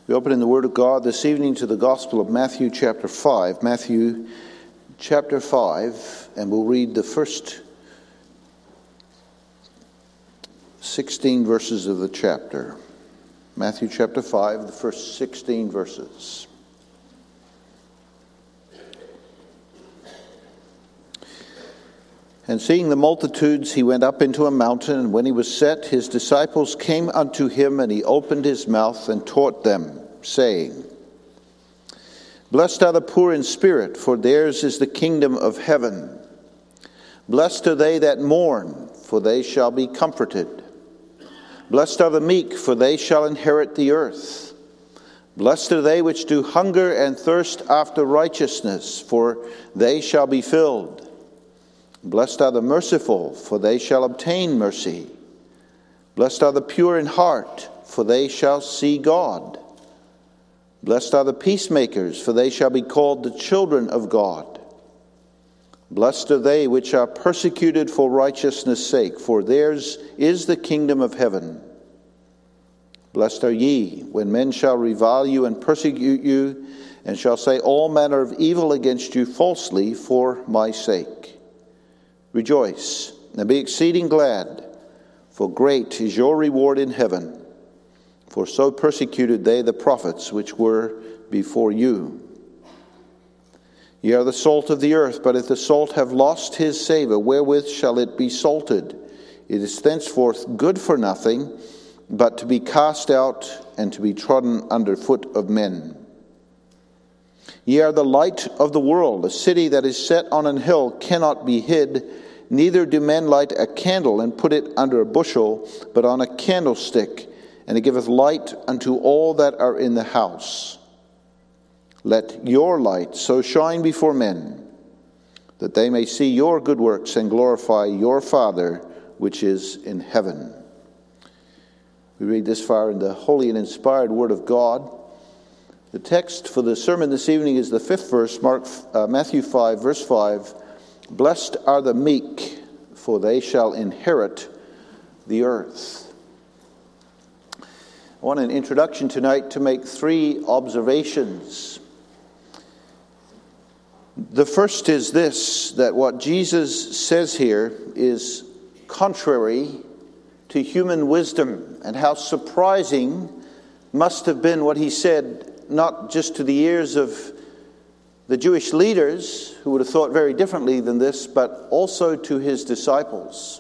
We open in the Word of God this evening to the Gospel of Matthew chapter 5. Matthew chapter 5, and we'll read the first 16 verses of the chapter. Matthew chapter 5, the first 16 verses. And seeing the multitudes, he went up into a mountain, and when he was set, his disciples came unto him, and he opened his mouth and taught them, saying, Blessed are the poor in spirit, for theirs is the kingdom of heaven. Blessed are they that mourn, for they shall be comforted. Blessed are the meek, for they shall inherit the earth. Blessed are they which do hunger and thirst after righteousness, for they shall be filled. Blessed are the merciful, for they shall obtain mercy. Blessed are the pure in heart, for they shall see God. Blessed are the peacemakers, for they shall be called the children of God. Blessed are they which are persecuted for righteousness' sake, for theirs is the kingdom of heaven. Blessed are ye, when men shall revile you and persecute you, and shall say all manner of evil against you falsely for my sake. Rejoice, and be exceeding glad, for great is your reward in heaven. For so persecuted they the prophets which were before you. Ye are the salt of the earth, but if the salt have lost his savour, wherewith shall it be salted? It is thenceforth good for nothing, but to be cast out and to be trodden under foot of men. Ye are the light of the world. A city that is set on an hill cannot be hid. Neither do men light a candle and put it under a bushel, but on a candlestick, and it giveth light unto all that are in the house. Let your light so shine before men, that they may see your good works and glorify your Father which is in heaven. We read this far in the holy and inspired Word of God. The text for the sermon this evening is the 5th verse, Matthew 5, verse 5. Blessed are the meek, for they shall inherit the earth. I want an introduction tonight to make 3 observations. The first is this, that what Jesus says here is contrary to human wisdom, and how surprising must have been what he said, not just to the ears of the Jewish leaders, who would have thought very differently than this, but also to his disciples.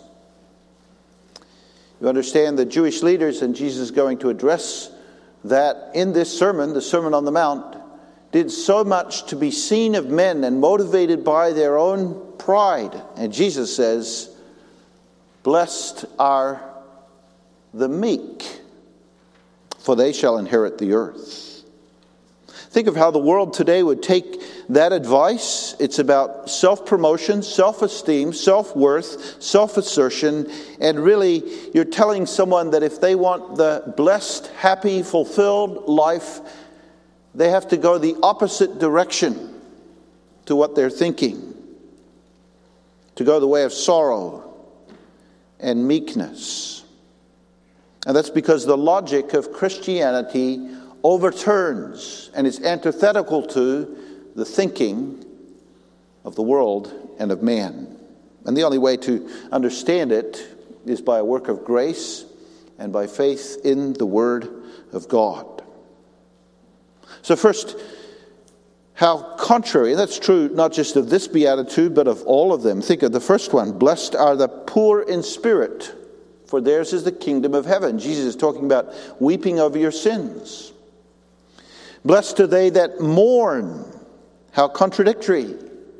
You understand the Jewish leaders, and Jesus is going to address that in this sermon, the Sermon on the Mount, did so much to be seen of men and motivated by their own pride. And Jesus says, Blessed are the meek, for they shall inherit the earth. Think of how the world today would take that advice. It's about self-promotion, self-esteem, self-worth, self-assertion, and really you're telling someone that if they want the blessed, happy, fulfilled life, they have to go the opposite direction to what they're thinking, to go the way of sorrow and meekness. And that's because the logic of Christianity overturns and is antithetical to the thinking of the world and of man. And the only way to understand it is by a work of grace and by faith in the Word of God. So first, how contrary, and that's true not just of this beatitude, but of all of them. Think of the first one, blessed are the poor in spirit, for theirs is the kingdom of heaven. Jesus is talking about weeping over your sins. Blessed are they that mourn. How contradictory.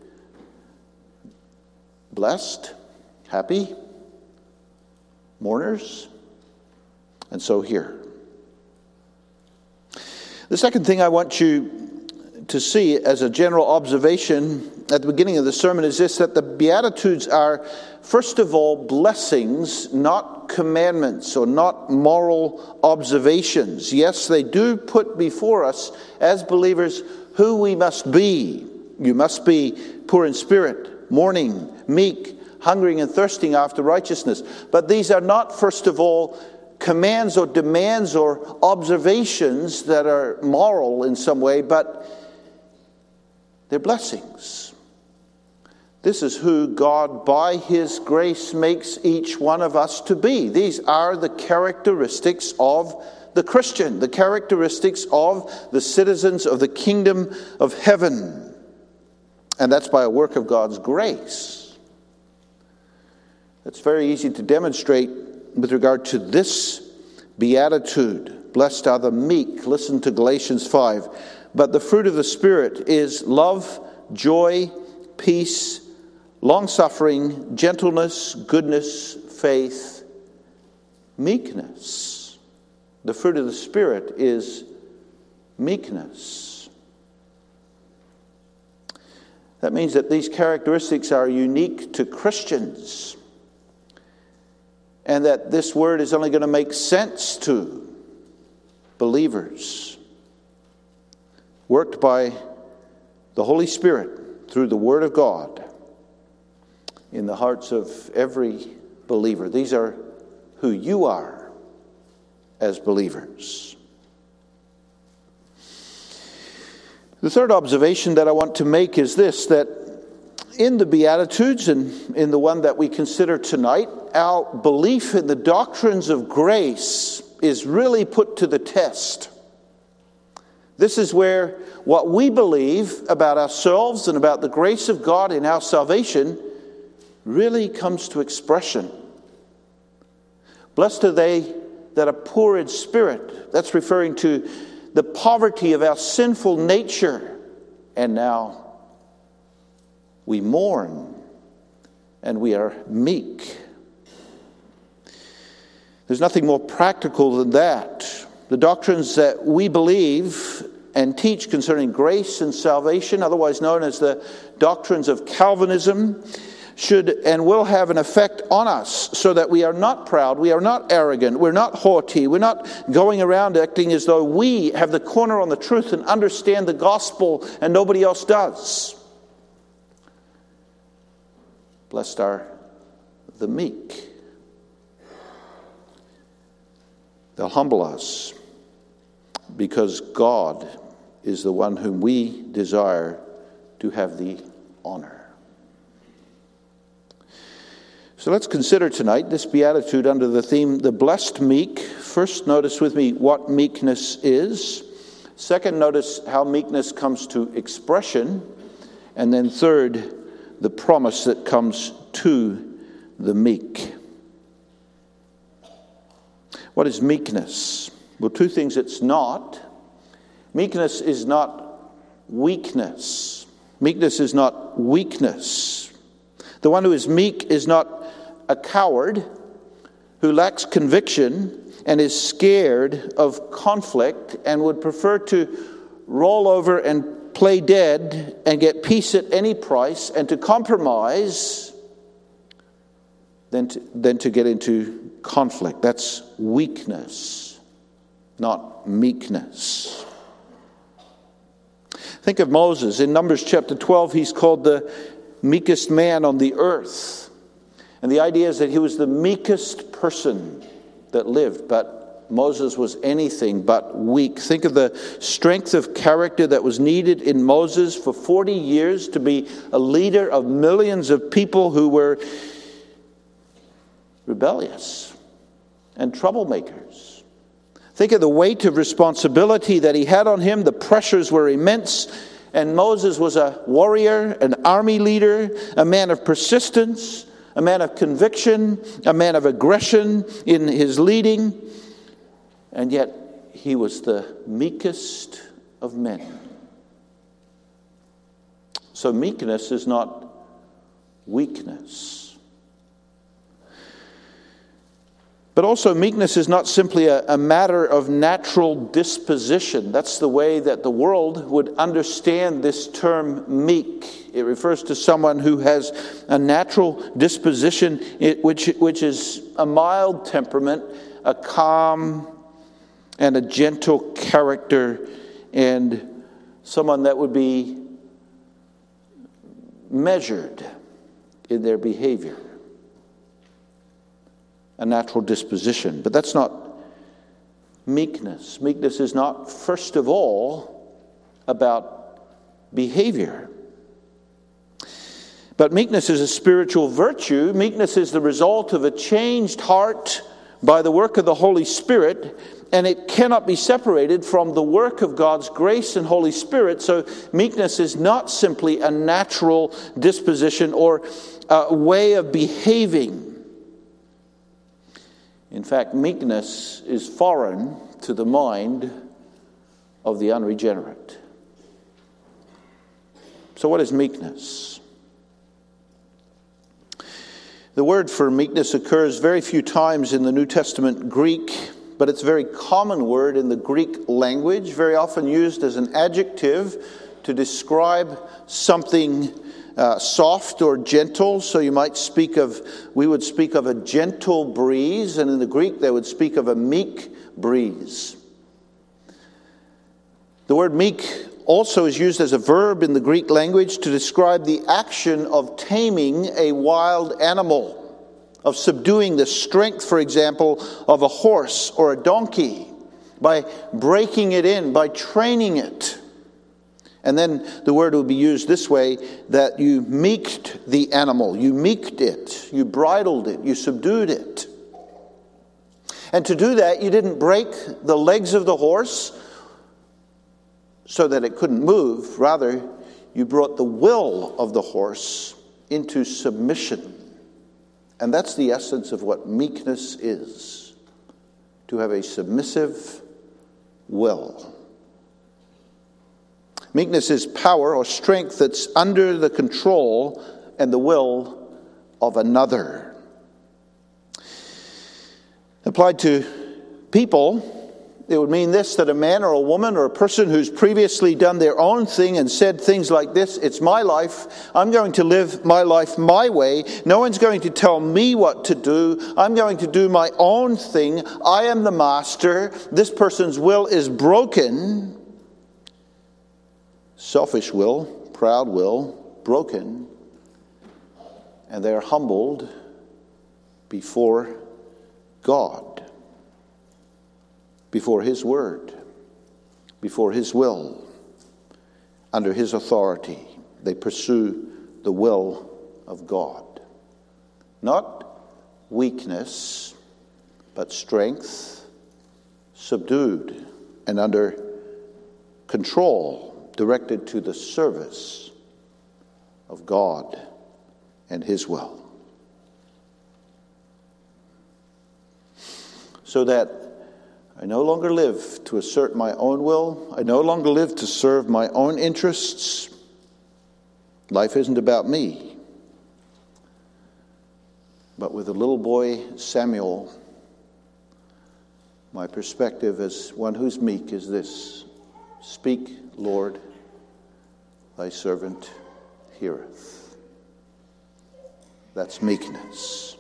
Blessed, happy, mourners, and so here. The second thing I want you to see as a general observation at the beginning of the sermon is this, that the Beatitudes are, first of all, blessings, not commandments or not moral observations. Yes, they do put before us as believers who we must be. You must be poor in spirit, mourning, meek, hungering and thirsting after righteousness. But these are not, first of all, commands or demands or observations that are moral in some way, but they're blessings. This is who God, by His grace, makes each one of us to be. These are the characteristics of the Christian, the characteristics of the citizens of the kingdom of heaven. And that's by a work of God's grace. It's very easy to demonstrate with regard to this beatitude. Blessed are the meek. Listen to Galatians 5. But the fruit of the Spirit is love, joy, peace, long-suffering, gentleness, goodness, faith, meekness. The fruit of the Spirit is meekness. That means that these characteristics are unique to Christians, and that this word is only going to make sense to believers, worked by the Holy Spirit through the Word of God in the hearts of every believer. These are who you are as believers. The third observation that I want to make is this, that in the Beatitudes and in the one that we consider tonight, our belief in the doctrines of grace is really put to the test. This is where what we believe about ourselves and about the grace of God in our salvation really comes to expression. Blessed are they that are poor in spirit. That's referring to the poverty of our sinful nature. And now we mourn and we are meek. There's nothing more practical than that. The doctrines that we believe and teach concerning grace and salvation, otherwise known as the doctrines of Calvinism, should and will have an effect on us so that we are not proud, we are not arrogant, we're not haughty, we're not going around acting as though we have the corner on the truth and understand the gospel and nobody else does. Blessed are the meek. They'll humble us because God is the one whom we desire to have the honor. So let's consider tonight this beatitude under the theme, the blessed meek. First, notice with me what meekness is. Second, notice how meekness comes to expression. And then third, the promise that comes to the meek. What is meekness? Well, two things it's not. Meekness is not weakness. Meekness is not weakness. The one who is meek is not a coward who lacks conviction and is scared of conflict and would prefer to roll over and play dead and get peace at any price and to compromise than to get into conflict. That's weakness, not meekness. Think of Moses. In Numbers chapter 12, he's called the meekest man on the earth. And the idea is that he was the meekest person that lived, but Moses was anything but weak. Think of the strength of character that was needed in Moses for 40 years to be a leader of millions of people who were rebellious and troublemakers. Think of the weight of responsibility that he had on him. The pressures were immense. And Moses was a warrior, an army leader, a man of persistence, a man of conviction, a man of aggression in his leading. And yet he was the meekest of men. So meekness is not weakness. But also meekness is not simply a matter of natural disposition. That's the way that the world would understand this term meek. It refers to someone who has a natural disposition, which is a mild temperament, a calm and a gentle character, and someone that would be measured in their behavior. A natural disposition. But that's not meekness. Meekness is not, first of all, about behavior. But meekness is a spiritual virtue. Meekness is the result of a changed heart by the work of the Holy Spirit, and it cannot be separated from the work of God's grace and Holy Spirit. So meekness is not simply a natural disposition or a way of behaving. In fact, meekness is foreign to the mind of the unregenerate. So what is meekness? The word for meekness occurs very few times in the New Testament Greek, but it's a very common word in the Greek language, very often used as an adjective to describe something soft or gentle. So you might we would speak of a gentle breeze, and in the Greek they would speak of a meek breeze. The word meek also is used as a verb in the Greek language to describe the action of taming a wild animal, of subduing the strength, for example, of a horse or a donkey, by breaking it in, by training it. And then the word would be used this way, that you meeked the animal, you meeked it, you bridled it, you subdued it. And to do that, you didn't break the legs of the horse so that it couldn't move. Rather, you brought the will of the horse into submission. And that's the essence of what meekness is, to have a submissive will. Meekness is power or strength that's under the control and the will of another. Applied to people, it would mean this, that a man or a woman or a person who's previously done their own thing and said things like this: it's my life, I'm going to live my life my way, no one's going to tell me what to do, I'm going to do my own thing, I am the master. This person's will is broken. Selfish will, proud will, broken, and they are humbled before God, before His Word, before His will, under His authority. They pursue the will of God. Not weakness, but strength, subdued and under control, directed to the service of God and His will. So that I no longer live to assert my own will. I no longer live to serve my own interests. Life isn't about me. But with the little boy Samuel, my perspective as one who's meek is this: speak, Lord, thy servant heareth. That's meekness.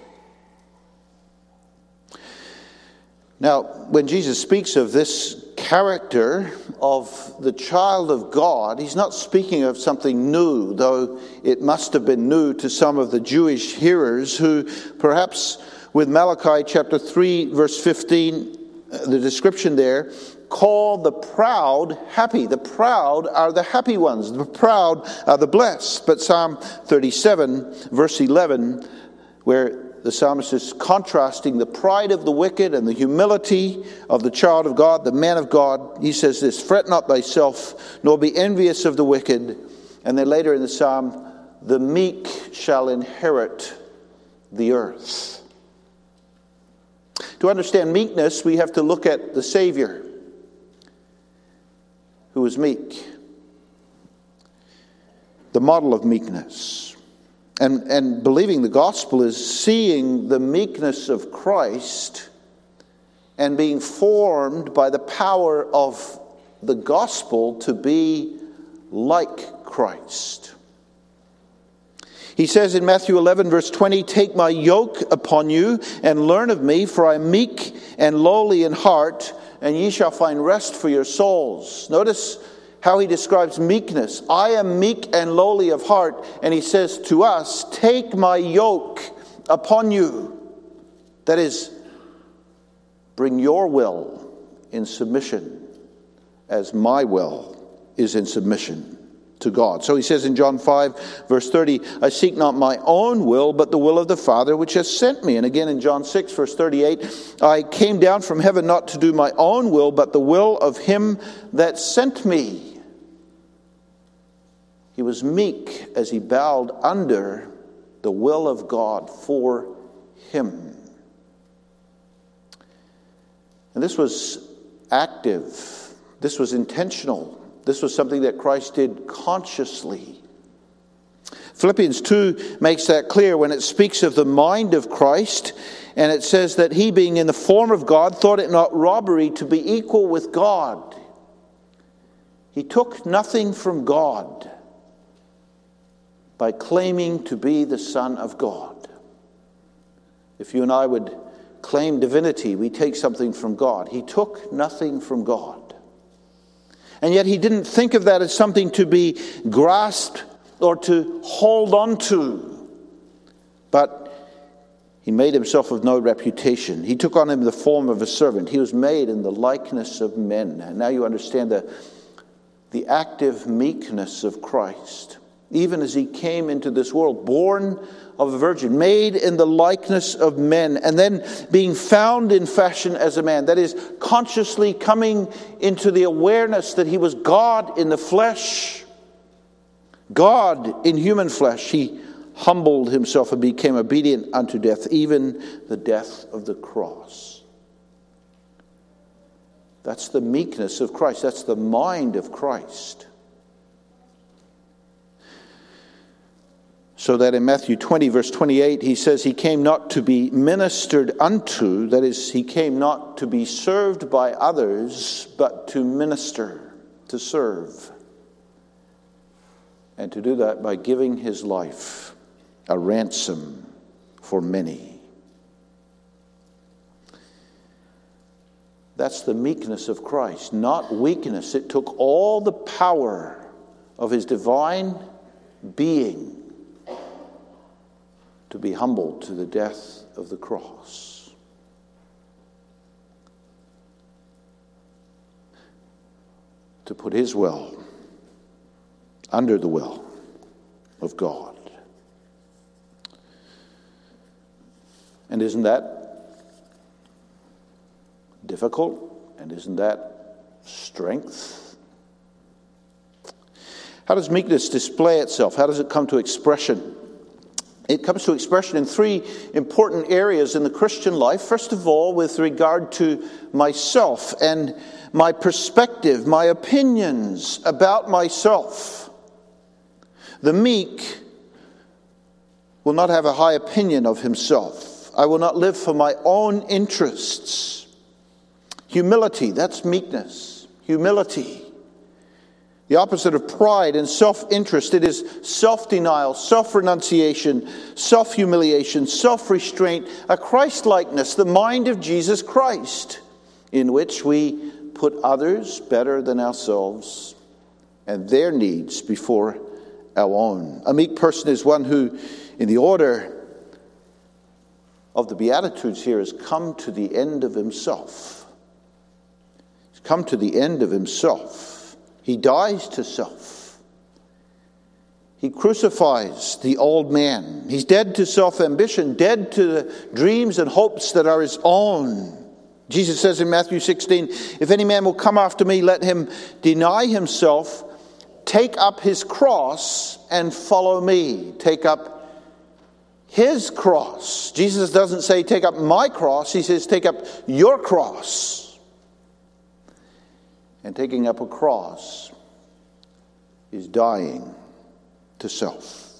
Now, when Jesus speaks of this character of the child of God, He's not speaking of something new, though it must have been new to some of the Jewish hearers who, perhaps with Malachi chapter 3, verse 15, the description there, call the proud happy. The proud are the happy ones. The proud are the blessed. But Psalm 37, verse 11, where the psalmist is contrasting the pride of the wicked and the humility of the child of God, the man of God, he says this: fret not thyself, nor be envious of the wicked. And then later in the psalm, the meek shall inherit the earth. To understand meekness, we have to look at the Savior, who was meek, the model of meekness. And believing the gospel is seeing the meekness of Christ and being formed by the power of the gospel to be like Christ. He says in Matthew 11, verse 20, take my yoke upon you and learn of me, for I am meek and lowly in heart, and ye shall find rest for your souls. Notice how he describes meekness. I am meek and lowly of heart. And he says to us, take my yoke upon you. That is, bring your will in submission as my will is in submission to God. So he says in John 5, verse 30, I seek not my own will, but the will of the Father which has sent me. And again in John 6, verse 38, I came down from heaven not to do my own will, but the will of him that sent me. He was meek as he bowed under the will of God for him. And this was active. This was intentional. This was something that Christ did consciously. Philippians 2 makes that clear when it speaks of the mind of Christ, and it says that he, being in the form of God, thought it not robbery to be equal with God. He took nothing from God by claiming to be the Son of God. If you and I would claim divinity, we take something from God. He took nothing from God. And yet he didn't think of that as something to be grasped or to hold on to. But he made himself of no reputation. He took on him the form of a servant. He was made in the likeness of men. And now you understand the active meekness of Christ. Even as he came into this world, born of a virgin, made in the likeness of men, and then being found in fashion as a man. That is, consciously coming into the awareness that he was God in the flesh, God in human flesh. He humbled himself and became obedient unto death, even the death of the cross. That's the meekness of Christ. That's the mind of Christ. So that in Matthew 20, verse 28, he says he came not to be ministered unto, that is, he came not to be served by others, but to minister, to serve. And to do that by giving his life a ransom for many. That's the meekness of Christ, not weakness. It took all the power of his divine being to be humbled to the death of the cross. To put his will under the will of God. And isn't that difficult? And isn't that strength? How does meekness display itself? How does it come to expression? It comes to expression in three important areas in the Christian life. First of all, with regard to myself and my perspective, my opinions about myself. The meek will not have a high opinion of himself. I will not live for my own interests. Humility, that's meekness. Humility. The opposite of pride and self-interest, it is self-denial, self-renunciation, self-humiliation, self-restraint, a Christ-likeness, the mind of Jesus Christ, in which we put others better than ourselves and their needs before our own. A meek person is one who, in the order of the Beatitudes here, has come to the end of himself. He's come to the end of himself. He dies to self. He crucifies the old man. He's dead to self-ambition, dead to the dreams and hopes that are his own. Jesus says in Matthew 16, if any man will come after me, let him deny himself, take up his cross, and follow me. Take up his cross. Jesus doesn't say take up my cross. He says take up your cross. And taking up a cross is dying to self.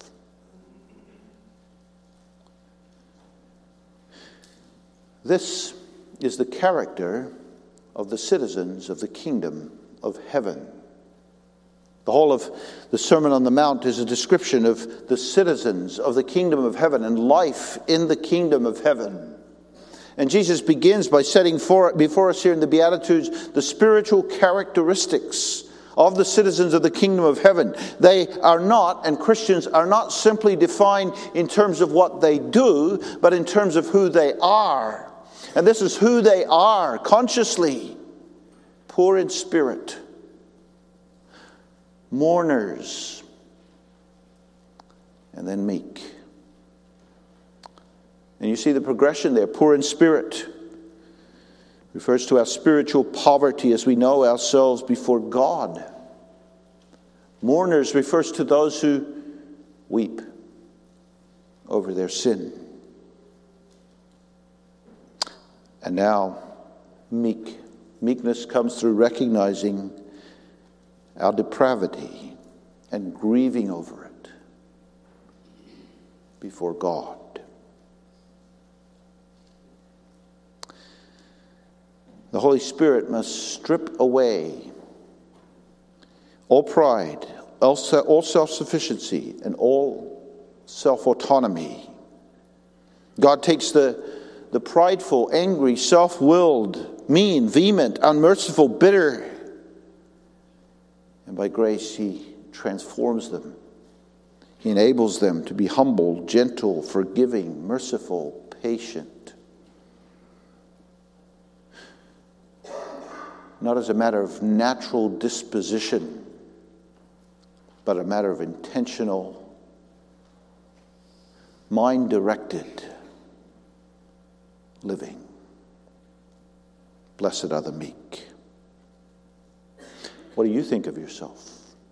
This is the character of the citizens of the kingdom of heaven. The whole of the Sermon on the Mount is a description of the citizens of the kingdom of heaven and life in the kingdom of heaven. And Jesus begins by setting before us here in the Beatitudes the spiritual characteristics of the citizens of the kingdom of heaven. They are not, and Christians are not simply defined in terms of what they do, but in terms of who they are. And this is who they are consciously. poor in spirit, mourners, and then meek. And you see the progression there. Poor in spirit refers to our spiritual poverty as we know ourselves before God. Mourners refers to those who weep over their sin. And now, meek. Meekness comes through recognizing our depravity and grieving over it before God. The Holy Spirit must strip away all pride, all self-sufficiency, and all self-autonomy. God takes the prideful, angry, self-willed, mean, vehement, unmerciful, bitter, and by grace He transforms them. He enables them to be humble, gentle, forgiving, merciful, patient. Not as a matter of natural disposition, but a matter of intentional, mind-directed living. Blessed are the meek. What do you think of yourself?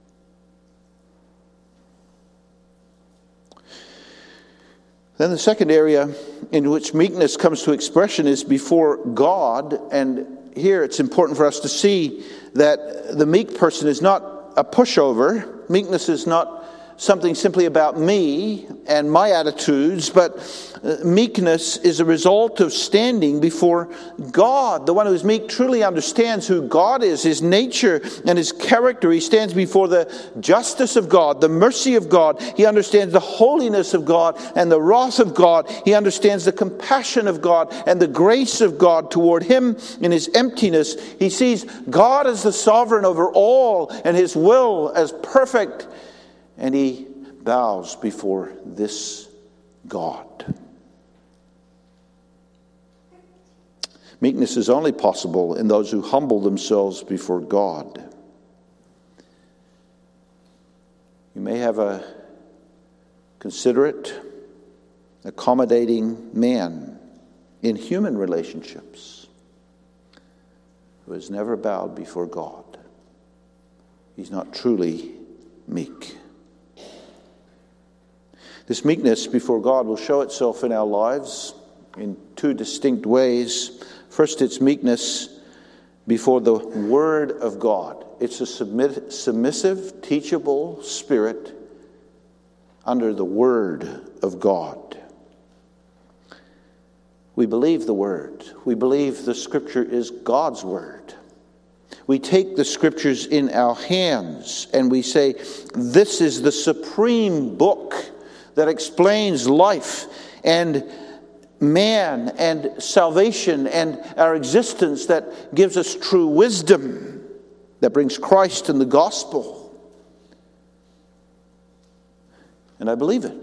Then the second area in which meekness comes to expression is before God. And here it's important for us to see that the meek person is not a pushover. Meekness is not something simply about me and my attitudes, but meekness is a result of standing before God. The one who is meek truly understands who God is, His nature and His character. He stands before the justice of God, the mercy of God. He understands the holiness of God and the wrath of God. He understands the compassion of God and the grace of God toward him in his emptiness. He sees God as the sovereign over all and His will as perfect. And he bows before this God. Meekness is only possible in those who humble themselves before God. You may have a considerate, accommodating man in human relationships who has never bowed before God. He's not truly meek. This meekness before God will show itself in our lives in two distinct ways. First, it's meekness before the Word of God. It's a submissive, teachable spirit under the Word of God. We believe the Word. We believe the Scripture is God's Word. We take the Scriptures in our hands and we say, this is the supreme book that explains life and man and salvation and our existence, that gives us true wisdom, that brings Christ and the gospel. And I believe it.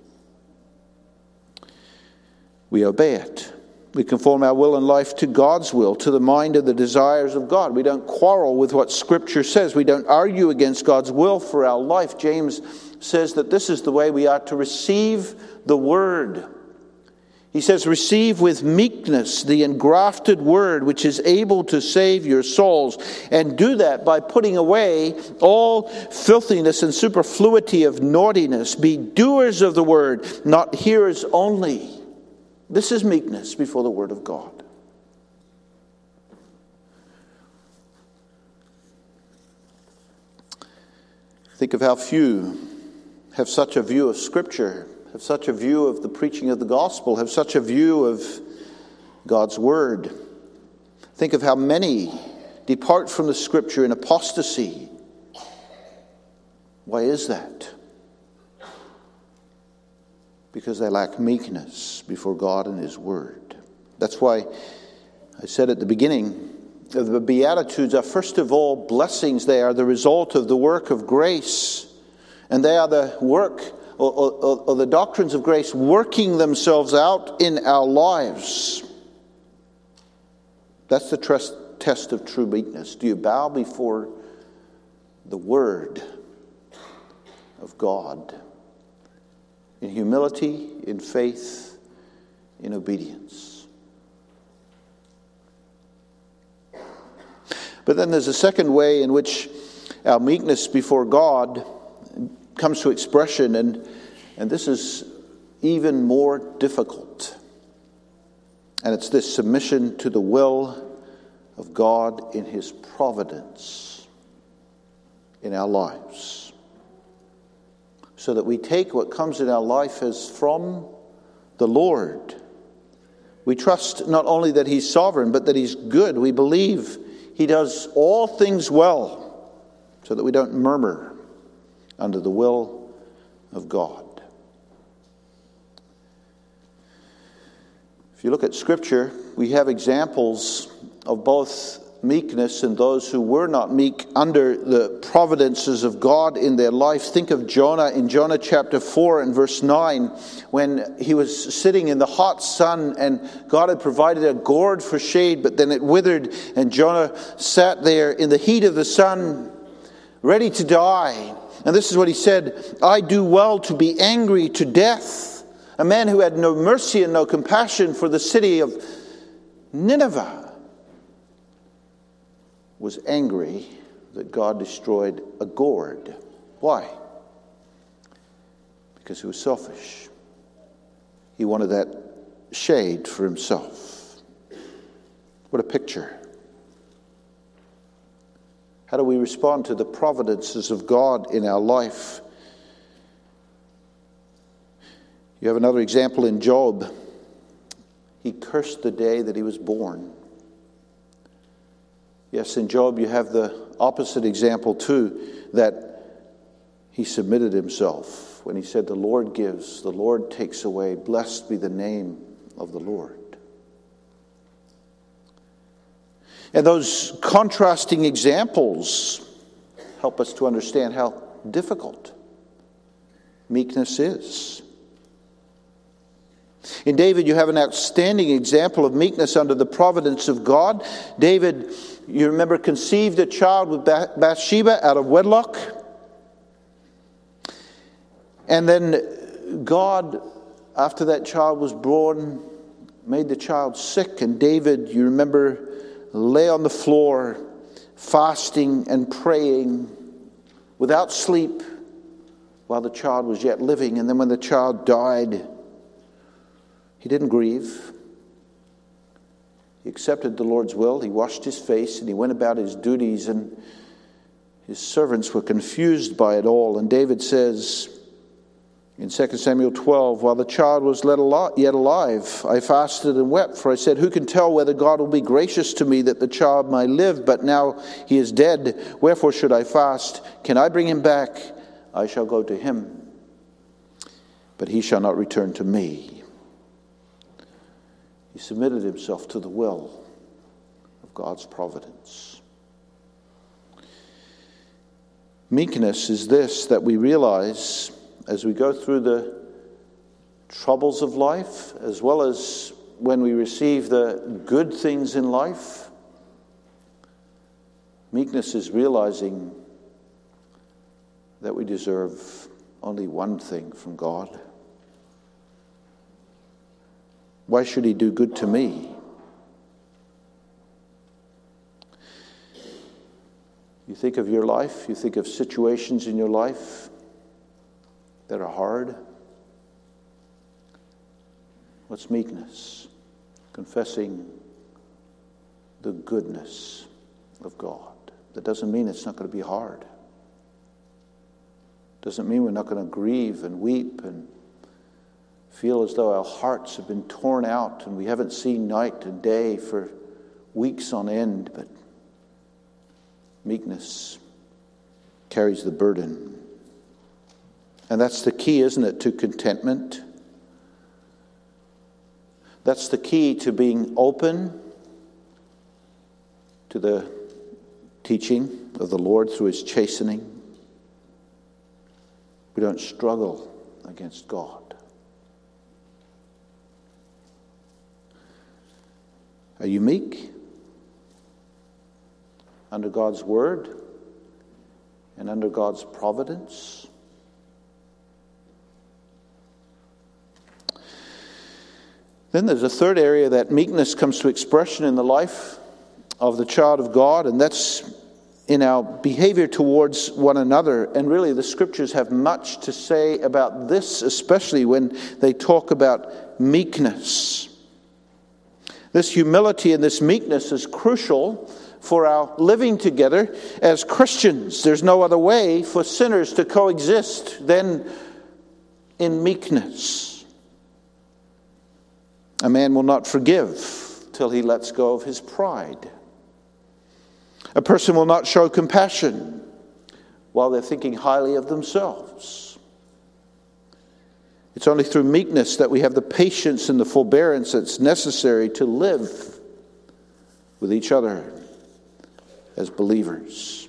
We obey it. We conform our will and life to God's will, to the mind and the desires of God. We don't quarrel with what Scripture says. We don't argue against God's will for our life. James says that this is the way we are to receive the Word. He says, receive with meekness the engrafted Word, which is able to save your souls. And do that by putting away all filthiness and superfluity of naughtiness. Be doers of the Word, not hearers only. This is meekness before the Word of God. Think of how few have such a view of Scripture, have such a view of the preaching of the gospel, have such a view of God's Word. Think of how many depart from the Scripture in apostasy. Why is that? Because they lack meekness before God and His Word. That's why I said at the beginning, the Beatitudes are first of all blessings. They are the result of the work of grace. And they are the work or the doctrines of grace working themselves out in our lives. That's the test of true meekness? Do you bow before the Word of God in humility, in faith, in obedience? But then there's a second way in which our meekness before God comes to expression, and this is even more difficult. And it's this submission to the will of God in His providence in our lives. So that we take what comes in our life as from the Lord. We trust not only that He's sovereign, but that He's good. We believe He does all things well, so that we don't murmur under the will of God. If you look at Scripture, we have examples of both meekness and those who were not meek under the providences of God in their life. Think of Jonah in Jonah chapter 4 and verse 9, when he was sitting in the hot sun and God had provided a gourd for shade, but then it withered and Jonah sat there in the heat of the sun, ready to die. And this is what he said, "I do well to be angry to death." A man who had no mercy and no compassion for the city of Nineveh was angry that God destroyed a gourd. Why? Because he was selfish. He wanted that shade for himself. What a picture. How do we respond to the providences of God in our life? You have another example in Job. He cursed the day that he was born. Yes, in Job you have the opposite example too, that he submitted himself when he said, "The Lord gives, the Lord takes away. Blessed be the name of the Lord." And those contrasting examples help us to understand how difficult meekness is. In David, you have an outstanding example of meekness under the providence of God. David, you remember, conceived a child with Bathsheba out of wedlock. And then God, after that child was born, made the child sick. And David, you remember, lay on the floor, fasting and praying without sleep while the child was yet living. And then when the child died, he didn't grieve. He accepted the Lord's will. He washed his face and he went about his duties, and his servants were confused by it all. And David says in 2 Samuel 12, "While the child was yet alive, I fasted and wept, for I said, 'Who can tell whether God will be gracious to me that the child might live? But now he is dead. Wherefore should I fast? Can I bring him back? I shall go to him, but he shall not return to me.'" He submitted himself to the will of God's providence. Meekness is this, that we realize as we go through the troubles of life, as well as when we receive the good things in life, meekness is realizing that we deserve only one thing from God. Why should he do good to me? You think of your life, you think of situations in your life that are hard. What's meekness? Confessing the goodness of God. That doesn't mean it's not going to be hard. Doesn't mean we're not going to grieve and weep and feel as though our hearts have been torn out and we haven't seen night and day for weeks on end, but meekness carries the burden. And that's the key, isn't it, to contentment? That's the key to being open to the teaching of the Lord through his chastening. We don't struggle against God. Are you meek? under God's word and under God's providence. Then there's a third area that meekness comes to expression in the life of the child of God, and that's in our behavior towards one another. And really the scriptures have much to say about this, especially when they talk about meekness. This humility and this meekness is crucial for our living together as Christians. There's no other way for sinners to coexist than in meekness. A man will not forgive till he lets go of his pride. A person will not show compassion while they're thinking highly of themselves. It's only through meekness that we have the patience and the forbearance that's necessary to live with each other as believers.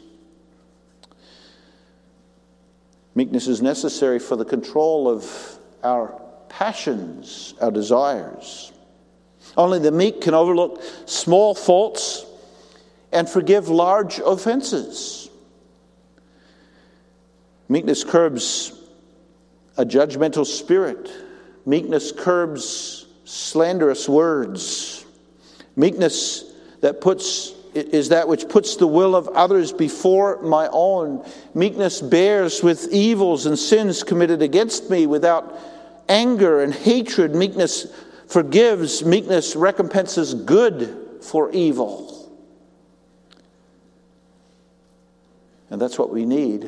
Meekness is necessary for the control of our passions, our desires. Only the meek can overlook small faults and forgive large offenses. Meekness curbs a judgmental spirit. Meekness curbs slanderous words. Meekness is that which puts the will of others before my own. Meekness bears with evils and sins committed against me without anger and hatred. Meekness forgives. Meekness recompenses good for evil. And that's what we need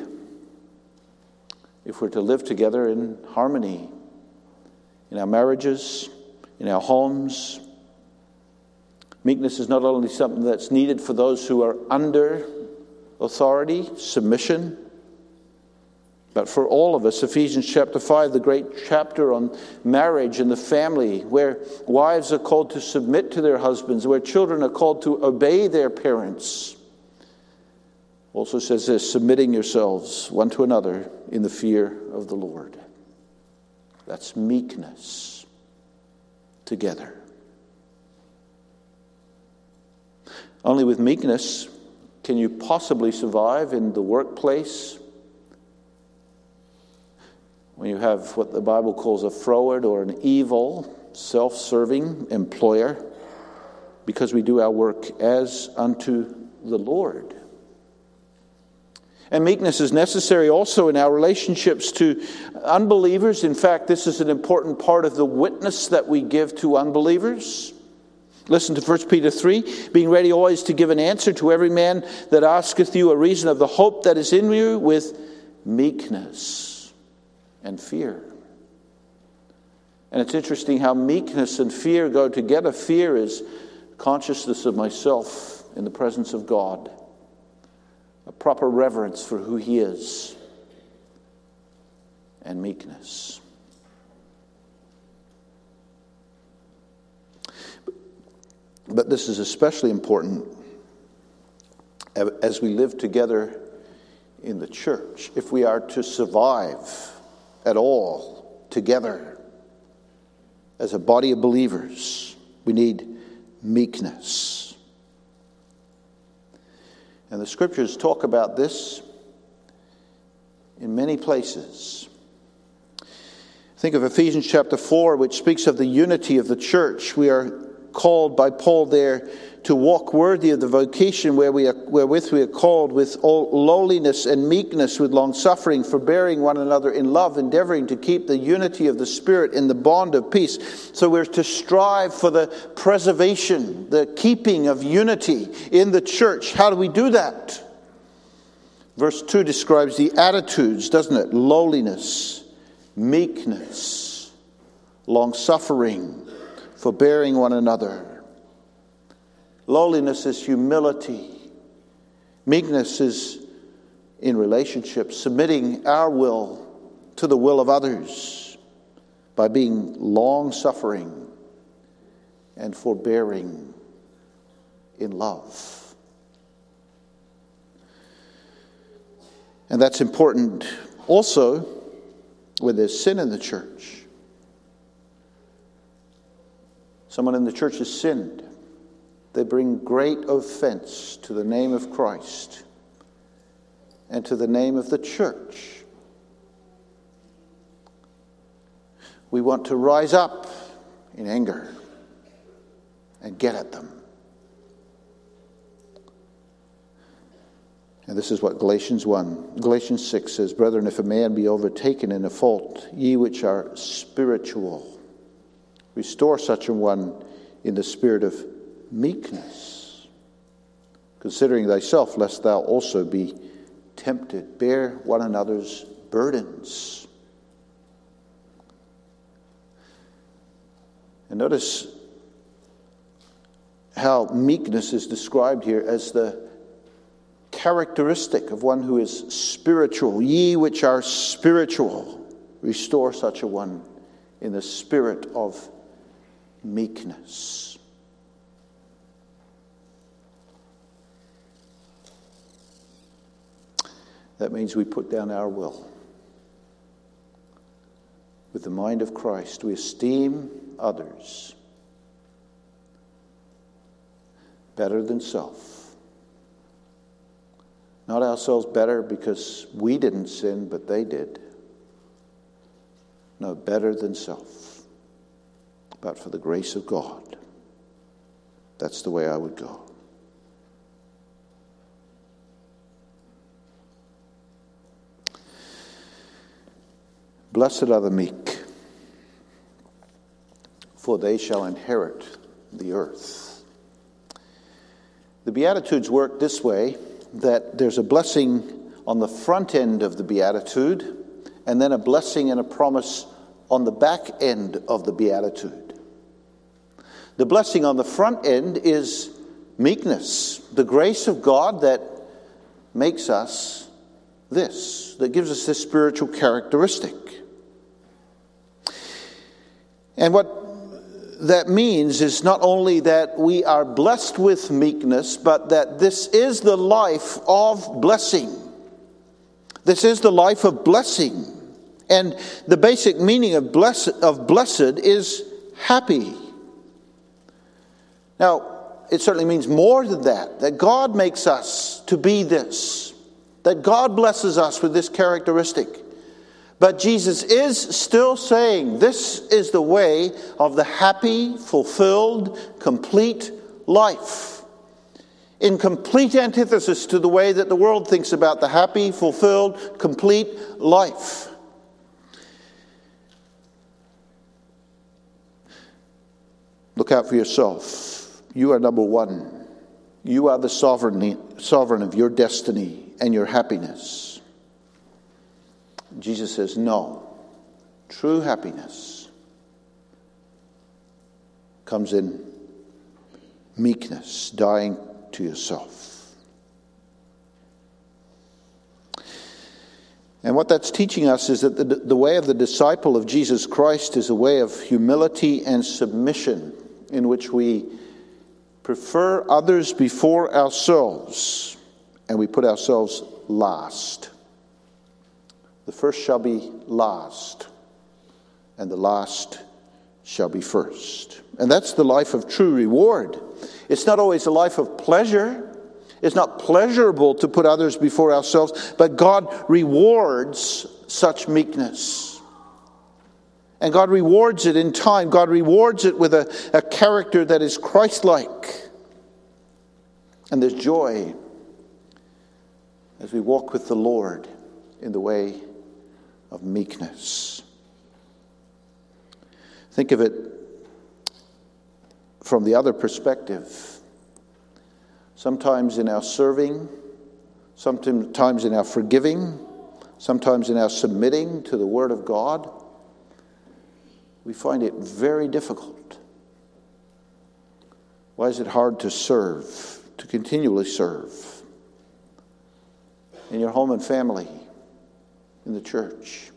if we're to live together in harmony in our marriages, in our homes. Meekness is not only something that's needed for those who are under authority, submission, but for all of us. Ephesians chapter 5, the great chapter on marriage and the family, where wives are called to submit to their husbands, where children are called to obey their parents. Also says this, submitting yourselves one to another in the fear of the Lord. That's meekness together. Only with meekness can you possibly survive in the workplace when you have what the Bible calls a froward or an evil, self-serving employer, because we do our work as unto the Lord. And meekness is necessary also in our relationships to unbelievers. In fact, this is an important part of the witness that we give to unbelievers. Listen to 1 Peter 3, being ready always to give an answer to every man that asketh you a reason of the hope that is in you with meekness and fear. And it's interesting how meekness and fear go together. Fear is consciousness of myself in the presence of God. A proper reverence for who He is. And meekness. But this is especially important as we live together in the church. If we are to survive at all together as a body of believers, we need meekness. And the scriptures talk about this in many places. Think of Ephesians chapter 4, which speaks of the unity of the church. We are called by Paul there to walk worthy of the vocation wherewith we are called, with all lowliness and meekness, with long suffering, forbearing one another in love, endeavoring to keep the unity of the Spirit in the bond of peace. So we're to strive for the preservation, the keeping of unity in the church. How do we do that? Verse 2 describes the attitudes, doesn't it? Lowliness, meekness, long suffering, forbearing one another. Lowliness is humility. Meekness is in relationships, submitting our will to the will of others by being long-suffering and forbearing in love. And that's important also when there's sin in the church. Someone in the church has sinned. they bring great offense to the name of Christ and to the name of the church. We want to rise up in anger and get at them. And this is what Galatians 6 says, "Brethren, if a man be overtaken in a fault, ye which are spiritual, restore such a one in the spirit of meekness, considering thyself, lest thou also be tempted. Bear one another's burdens." And notice how meekness is described here as the characteristic of one who is spiritual. "Ye which are spiritual, restore such a one in the spirit of meekness." That means we put down our will. With the mind of Christ, we esteem others better than self. Not ourselves better because we didn't sin, but they did. No, better than self. But for the grace of God. That's the way I would go. Blessed are the meek, for they shall inherit the earth. The Beatitudes work this way, that there's a blessing on the front end of the Beatitude, and then a blessing and a promise on the back end of the Beatitude. The blessing on the front end is meekness, the grace of God that makes us this, that gives us this spiritual characteristic. And what that means is not only that we are blessed with meekness, but that this is the life of blessing. This is the life of blessing. And the basic meaning of blessed is happy. Now, it certainly means more than that God makes us to be this, that God blesses us with this characteristic. But Jesus is still saying this is the way of the happy, fulfilled, complete life. In complete antithesis to the way that the world thinks about the happy, fulfilled, complete life. Look out for yourself. You are number one. You are the sovereign of your destiny and your happiness. Jesus says, no. True happiness comes in meekness, dying to yourself. And what that's teaching us is that the way of the disciple of Jesus Christ is a way of humility and submission, in which we prefer others before ourselves, and we put ourselves last. The first shall be last, and the last shall be first. And that's the life of true reward. It's not always a life of pleasure. It's not pleasurable to put others before ourselves, but God rewards such meekness. And God rewards it in time. God rewards it with a character that is Christ-like. And there's joy as we walk with the Lord in the way of meekness. Think of it from the other perspective. Sometimes in our serving, sometimes in our forgiving, sometimes in our submitting to the Word of God, we find it very difficult. Why is it hard to serve, to continually serve? In your home and family, in the church.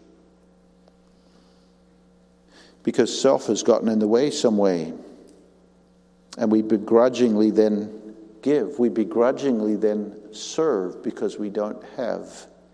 Because self has gotten in the way some way. And we begrudgingly then give. We begrudgingly then serve because we don't have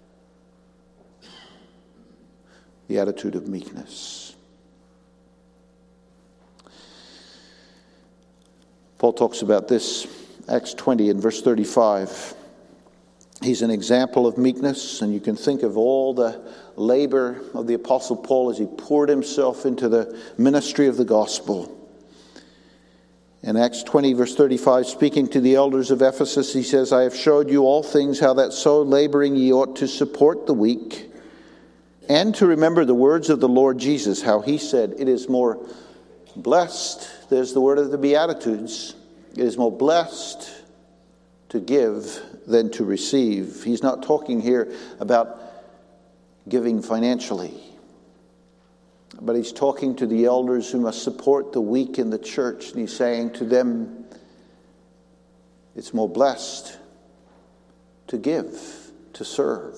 the attitude of meekness. Paul talks about this, Acts 20 and verse 35. He's an example of meekness, and you can think of all the labor of the Apostle Paul as he poured himself into the ministry of the gospel. In Acts 20, verse 35, speaking to the elders of Ephesus, he says, I have showed you all things, how that so laboring ye ought to support the weak, and to remember the words of the Lord Jesus, how he said, it is more blessed, there's the word of the Beatitudes, it is more blessed to give than to receive. He's not talking here about giving financially, but he's talking to the elders who must support the weak in the church, and he's saying to them, it's more blessed to give, to serve,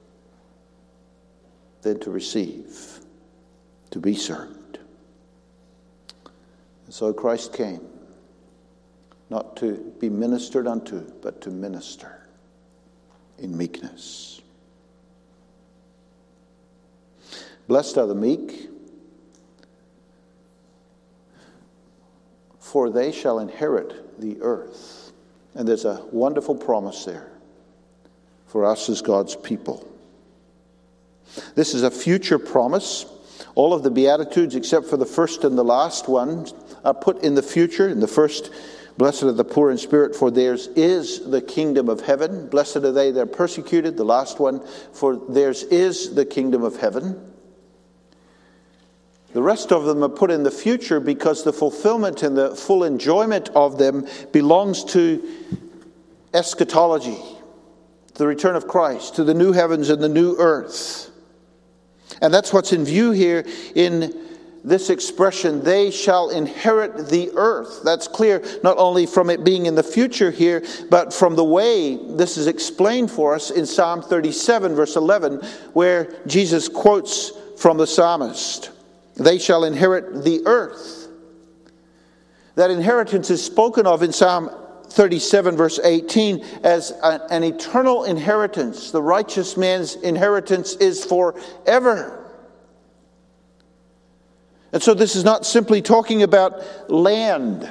than to receive, to be served. And so Christ came, not to be ministered unto, but to minister in meekness. Blessed are the meek, for they shall inherit the earth. And there's a wonderful promise there for us as God's people. This is a future promise. All of the Beatitudes, except for the first and the last one, are put in the future. In the first, blessed are the poor in spirit, for theirs is the kingdom of heaven. Blessed are they that are persecuted. The last one, for theirs is the kingdom of heaven. The rest of them are put in the future because the fulfillment and the full enjoyment of them belongs to eschatology, to the return of Christ, to the new heavens and the new earth. And that's what's in view here in this expression, they shall inherit the earth. That's clear not only from it being in the future here, but from the way this is explained for us in Psalm 37, verse 11, where Jesus quotes from the psalmist. They shall inherit the earth. That inheritance is spoken of in Psalm 37, verse 18, as an eternal inheritance. The righteous man's inheritance is forever. And so this is not simply talking about land,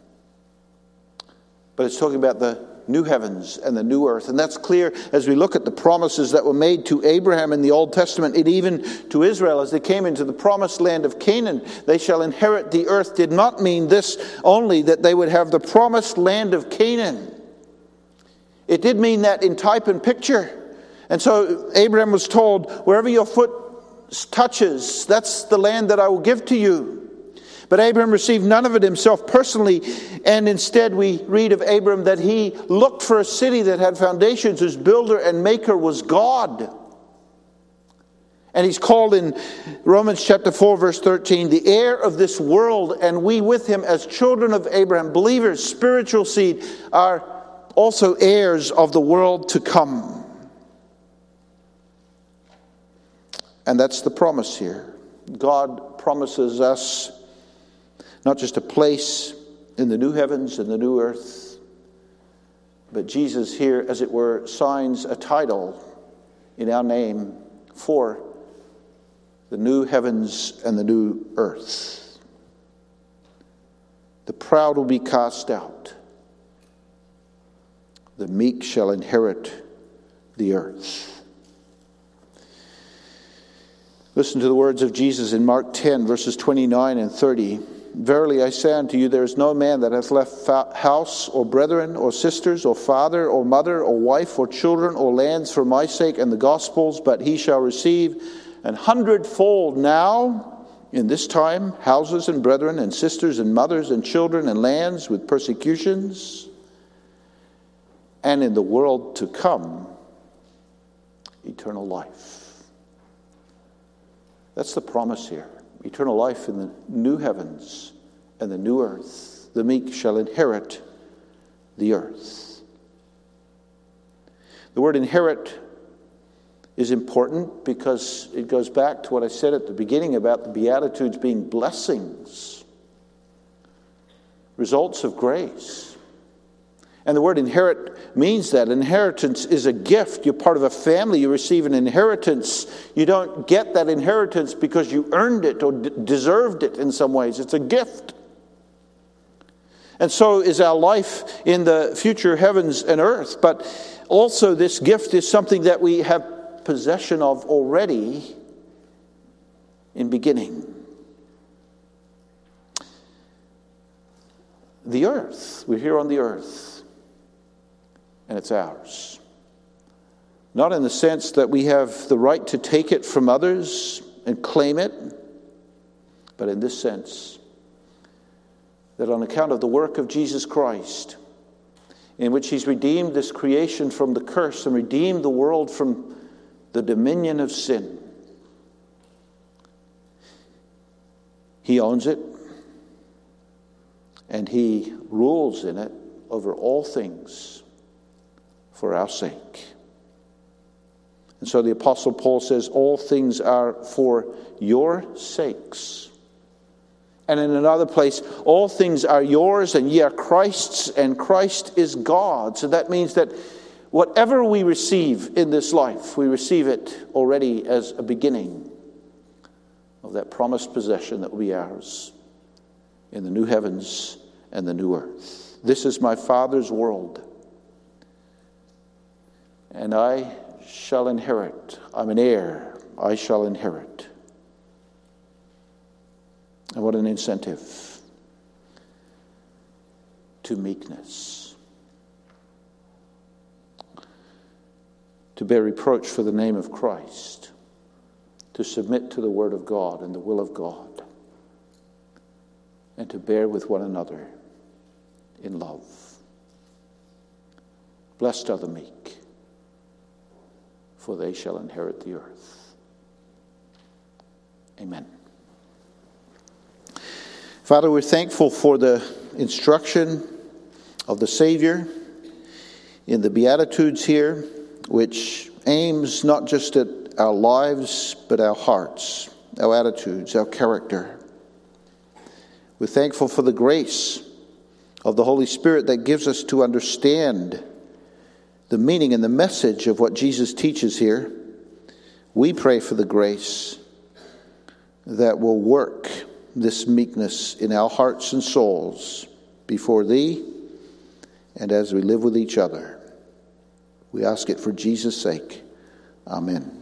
but it's talking about the new heavens and the new earth. And that's clear as we look at the promises that were made to Abraham in the Old Testament, and even to Israel as they came into the promised land of Canaan. They shall inherit the earth did not mean this only, that they would have the promised land of Canaan. It did mean that in type and picture. And so Abraham was told, wherever your foot touches, that's the land that I will give to you. But Abraham received none of it himself personally, and instead we read of Abraham that he looked for a city that had foundations, whose builder and maker was God. And he's called in Romans chapter 4, verse 13, the heir of this world, and we with him as children of Abraham, believers, spiritual seed, are also heirs of the world to come. And that's the promise here. God promises us not just a place in the new heavens and the new earth, but Jesus here, as it were, signs a title in our name for the new heavens and the new earth. The proud will be cast out. The meek shall inherit the earth. Listen to the words of Jesus in Mark 10, verses 29 and 30. Verily I say unto you, there is no man that hath left house, or brethren, or sisters, or father, or mother, or wife, or children, or lands for my sake and the gospel's, but he shall receive 100-fold now, in this time, houses and brethren, and sisters, and mothers, and children, and lands with persecutions, and in the world to come, eternal life. That's the promise here. Eternal life in the new heavens and the new earth. The meek shall inherit the earth. The word inherit is important because it goes back to what I said at the beginning about the Beatitudes being blessings, results of grace. And the word inherit means that. Inheritance is a gift. You're part of a family. You receive an inheritance. You don't get that inheritance because you earned it or deserved it in some ways. It's a gift. And so is our life in the future heavens and earth. But also this gift is something that we have possession of already in beginning. The earth, we're here on the earth, and it's ours. Not in the sense that we have the right to take it from others and claim it, but in this sense that on account of the work of Jesus Christ, in which he's redeemed this creation from the curse and redeemed the world from the dominion of sin, he owns it, and he rules in it over all things for our sake. And so the Apostle Paul says, all things are for your sakes. And in another place, all things are yours, and ye are Christ's, and Christ is God's. So that means that whatever we receive in this life, we receive it already as a beginning of that promised possession that will be ours in the new heavens and the new earth. This is my Father's world, and I shall inherit. I'm an heir. I shall inherit. And what an incentive to meekness, to bear reproach for the name of Christ, to submit to the word of God and the will of God, and to bear with one another in love. Blessed are the meek, for they shall inherit the earth. Amen. Father, we're thankful for the instruction of the Savior in the Beatitudes here, which aims not just at our lives, but our hearts, our attitudes, our character. We're thankful for the grace of the Holy Spirit that gives us to understand the meaning and the message of what Jesus teaches here. We pray for the grace that will work this meekness in our hearts and souls before Thee and as we live with each other. We ask it for Jesus' sake. Amen.